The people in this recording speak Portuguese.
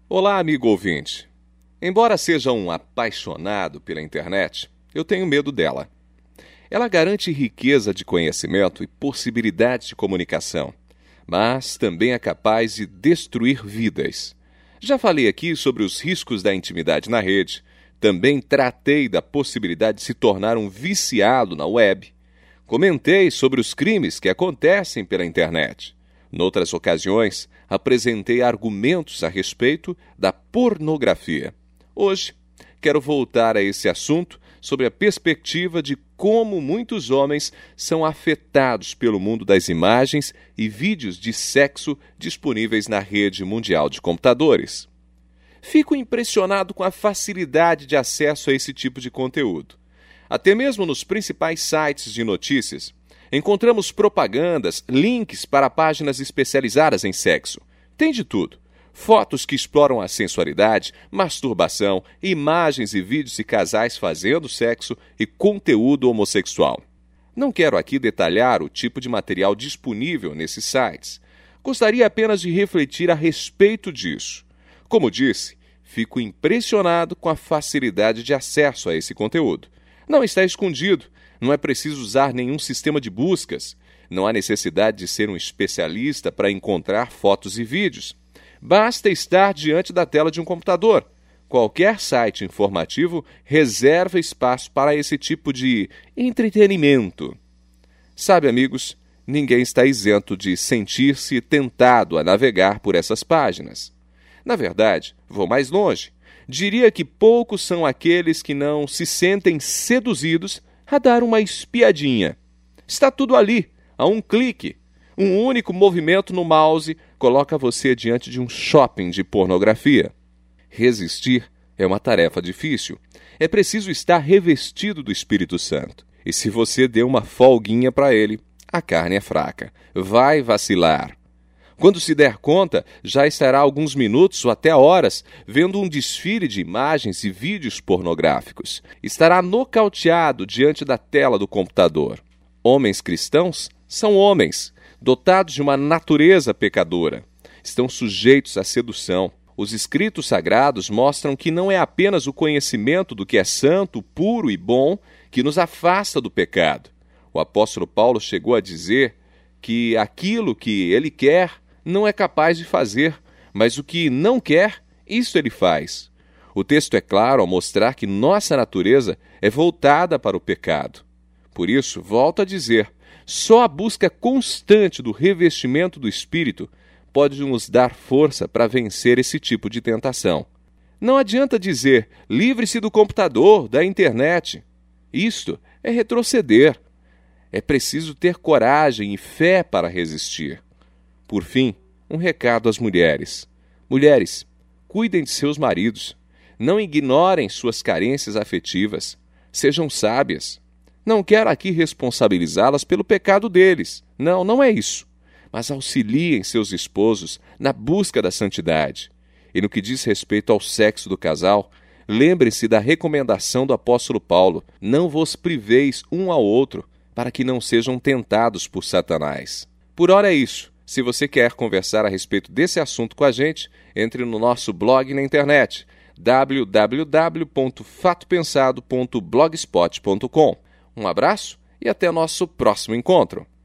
Olá, amigo ouvinte. Embora seja um apaixonado pela internet, eu tenho medo dela. Ela garante riqueza de conhecimento e possibilidades de comunicação, mas também é capaz de destruir vidas. Já falei aqui sobre os riscos da intimidade na rede, também tratei da possibilidade de se tornar um viciado na web. Comentei sobre os crimes que acontecem pela internet. Noutras ocasiões, apresentei argumentos a respeito da pornografia. Hoje, quero voltar a esse assunto sobre a perspectiva de como muitos homens são afetados pelo mundo das imagens e vídeos de sexo disponíveis na rede mundial de computadores. Fico impressionado com a facilidade de acesso a esse tipo de conteúdo. Até mesmo nos principais sites de notícias, encontramos propagandas, links para páginas especializadas em sexo. Tem de tudo. Fotos que exploram a sensualidade, masturbação, imagens e vídeos de casais fazendo sexo e conteúdo homossexual. Não quero aqui detalhar o tipo de material disponível nesses sites. Gostaria apenas de refletir a respeito disso. Como disse, fico impressionado com a facilidade de acesso a esse conteúdo. Não está escondido, não é preciso usar nenhum sistema de buscas, não há necessidade de ser um especialista para encontrar fotos e vídeos. Basta estar diante da tela de um computador. Qualquer site informativo reserva espaço para esse tipo de entretenimento. Sabe, amigos, ninguém está isento de sentir-se tentado a navegar por essas páginas. Na verdade, vou mais longe. Diria que poucos são aqueles que não se sentem seduzidos a dar uma espiadinha. Está tudo ali, a um clique. Um único movimento no mouse coloca você diante de um shopping de pornografia. Resistir é uma tarefa difícil. É preciso estar revestido do Espírito Santo. E se você der uma folguinha para ele, a carne é fraca. Vai vacilar. Quando se der conta, já estará alguns minutos ou até horas vendo um desfile de imagens e vídeos pornográficos. Estará nocauteado diante da tela do computador. Homens cristãos são homens, dotados de uma natureza pecadora. Estão sujeitos à sedução. Os escritos sagrados mostram que não é apenas o conhecimento do que é santo, puro e bom que nos afasta do pecado. O apóstolo Paulo chegou a dizer que aquilo que ele quer não é capaz de fazer, mas o que não quer, isso ele faz. O texto é claro ao mostrar que nossa natureza é voltada para o pecado. Por isso, volto a dizer, só a busca constante do revestimento do Espírito pode nos dar força para vencer esse tipo de tentação. Não adianta dizer, livre-se do computador, da internet. Isto é retroceder. É preciso ter coragem e fé para resistir. Por fim, um recado às mulheres. Mulheres, cuidem de seus maridos. Não ignorem suas carências afetivas. Sejam sábias. Não quero aqui responsabilizá-las pelo pecado deles. Não, não é isso. Mas auxiliem seus esposos na busca da santidade. E no que diz respeito ao sexo do casal, lembrem-se da recomendação do apóstolo Paulo: não vos priveis um ao outro, para que não sejam tentados por Satanás. Por ora é isso. Se você quer conversar a respeito desse assunto com a gente, entre no nosso blog na internet, www.fatopensado.blogspot.com. Um abraço e até nosso próximo encontro.